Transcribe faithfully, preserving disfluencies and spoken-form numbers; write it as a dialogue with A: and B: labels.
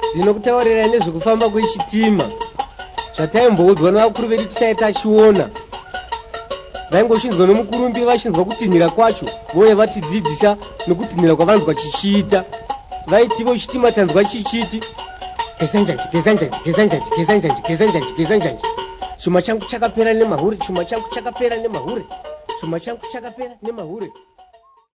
A: Ndinokutaurira nezvekufamba kwechitima. Zvataimboudzwa navakuru vedu tisai tachiona. Vaingoshinzwa nomukurumbi vachinzwa kutinhira kwacho, vouya vatidzidzisa nekutinhira kwavanzwa chichiita. Vaitivo chitima tanzwa chichiti geza njanji, geza njanji, geza njanji, geza njanji, geza njanji, geza njanji. Chuma changu chakapera nemahure, chuma changu chakapera nemahure, chuma changu chakapera nemahure.